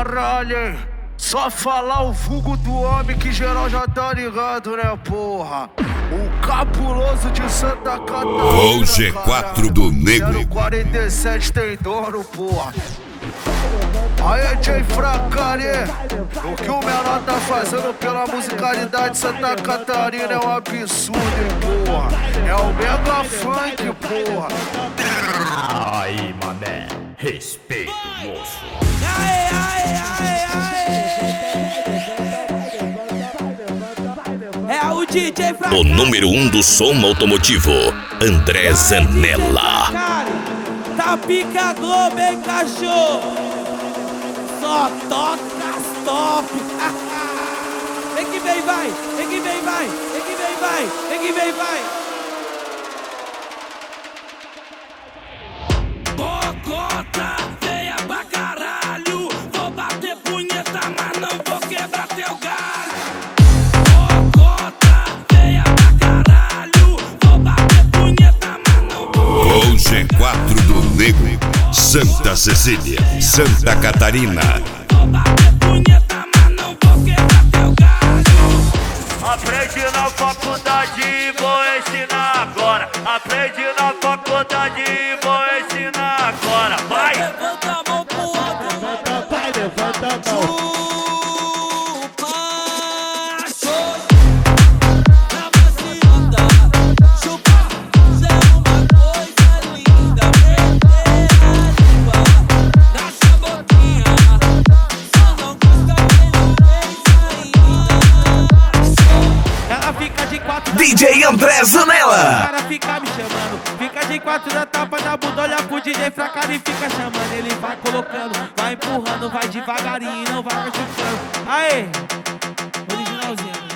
caralho, hein? Só falar o vulgo do homem que geral já tá ligado, né, porra? O cabuloso de Santa Catarina. O G4 do Negro. 047 tem dono, porra. Aí, Jay Fracari, o que o menor tá fazendo pela musicalidade de Santa Catarina é um absurdo, hein, porra. É o mega funk, porra. Aí, mané, respeito, moço. Aê, aê, aê, aê. É o DJ Fracari. O número 1 do som automotivo, André Zanella. Tá pica Globo, hein, cachorro? Só toca as top. Vem que vem, vai. Vem que vem, vai. Vem que vem, vai. Vem que vem, vai. Bocota, feia pra caralho. Vou bater punheta, mas não vou quebrar teu galho. Bocota, feia pra caralho. Vou bater punheta, mas não vou. O G4 do Negro, Santa Cecília, Santa Catarina. Vou bater punheta, mas não vou quebrar teu galho. Aprendi na faculdade e vou ensinar agora. Aprendi na faculdade e vou ensinar agora. Vai! Levanta a mão pro alto. Vai, levanta a mão. DJ André Zanella. O cara fica me chamando, fica de quatro na tapa da bunda, olha pro DJ Fracari e fica chamando. Ele vai colocando, vai empurrando, vai devagarinho, não vai machucando. Aê, originalzinho.